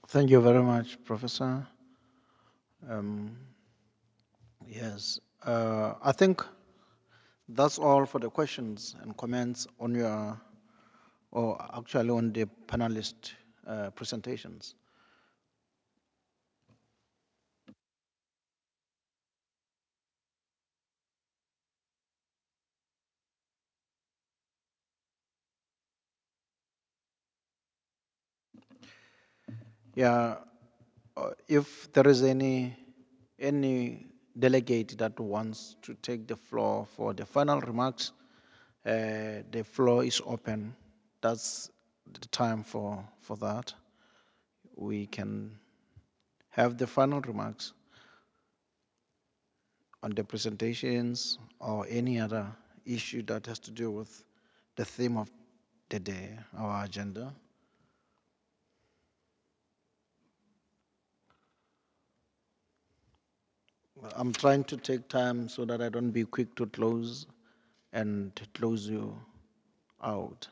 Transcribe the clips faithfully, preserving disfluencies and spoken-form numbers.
Thank you very much, Professor. Um, yes, uh, I think that's all for the questions and comments on your, or actually on the panelist uh, presentations. Yeah, uh, if there is any any delegate that wants to take the floor for the final remarks, uh, the floor is open. That's the time for for that. We can have the final remarks on the presentations or any other issue that has to do with the theme of the day, our agenda. I'm trying to take time so that I don't be quick to close and to close you out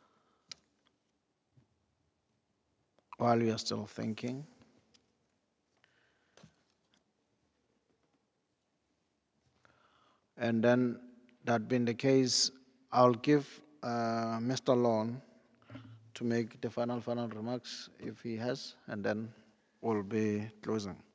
while you are still thinking. And then, that being the case, I'll give uh, mister Lon to make the final, final remarks if he has, and then we'll be closing.